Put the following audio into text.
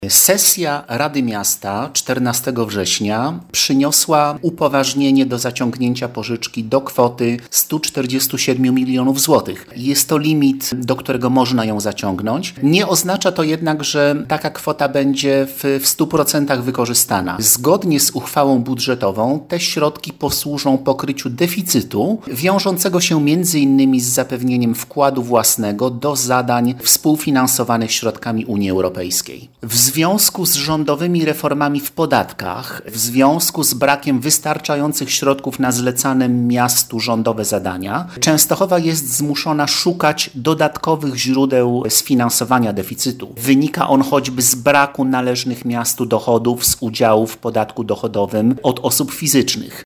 Sesja Rady Miasta 14 września przyniosła upoważnienie do zaciągnięcia pożyczki do kwoty 147 milionów złotych. Jest to limit, do którego można ją zaciągnąć. Nie oznacza to jednak, że taka kwota będzie w 100% wykorzystana. Zgodnie z uchwałą budżetową te środki posłużą pokryciu deficytu wiążącego się m.in. z zapewnieniem wkładu własnego do zadań współfinansowanych środkami Unii Europejskiej. W związku z rządowymi reformami w podatkach, w związku z brakiem wystarczających środków na zlecane miastu rządowe zadania, Częstochowa jest zmuszona szukać dodatkowych źródeł sfinansowania deficytu. Wynika on choćby z braku należnych miastu dochodów z udziału w podatku dochodowym od osób fizycznych.